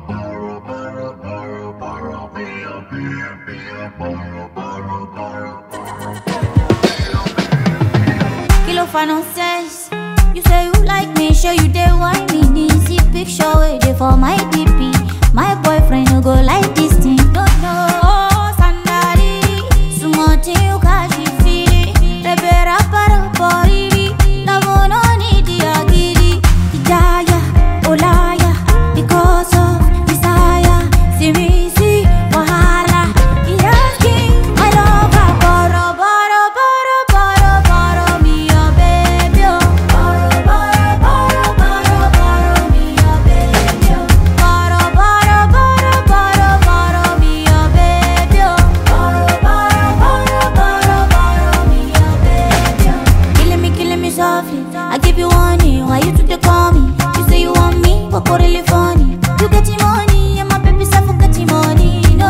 Kilo for nonsense. You say you like me, sure you dey want me. See picture where they for my DP. My boyfriend no go like this thing. No, Sandari. Sumote you kashi fili. Rebera para poriri. Love no need the agiri. Hidaya, olaya. Because of desire. See me, see, wahala. He asking, my lover. Boro, boro, boro, boro, boro. Me your baby, oh. Boro, boro, boro, boro, boro. Me your baby, oh. Boro, boro, boro, boro, boro. Me your baby, oh. Boro, boro, boro, boro, boro. Me your baby, oh. Killing me softly. I give you warning. Why you today call me? You say you want me, but really funny. You get your money, and my baby self get your money. No,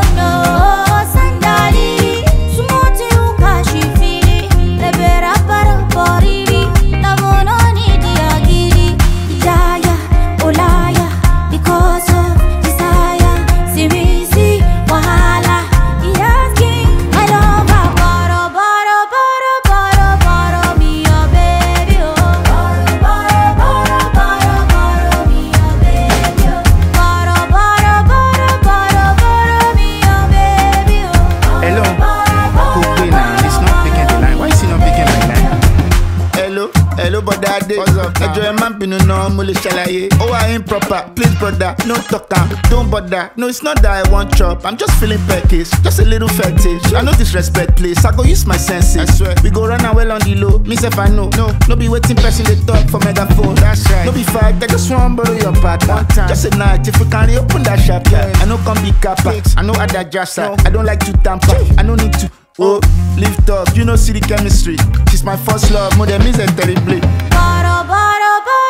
Sandali. Sumote you kashi fili. Rebera para poriri. Love no need the agiri. Hidaya, olaya. Because of desire. See me, see, wahala. He asking, my lover. Boro, boro, boro, boro, boro. Me your baby, oh. Boro, boro, boro, boro, boro. Me your baby, oh. Boro, boro, boro, boro, boro. Me your baby, oh. Hello, Cook now. It's not picking the line. Why is he not picking my line? Hello, but that day. What's up, Enjoy man, pinu no mule shalaye. Oh, I improper. Please, brother, no talk am. Don't bother. No, it's not that I want chop. I'm just feeling peckish, just a little fetish. I no disrespect, please. I go use my senses. I swear. We go run well on the low. Me self I know. No be waiting person they talk for megaphone. That's right. No be fight. I just want borrow your partner. One time. Just a night. If you can't open that shop, yeah. I know come be kappa. I know other jassa. No. I don't like to tamper. I no need to. Oh, lift up. You know see the chemistry. She's my first love. More than me terribly. Boro, boro, boro.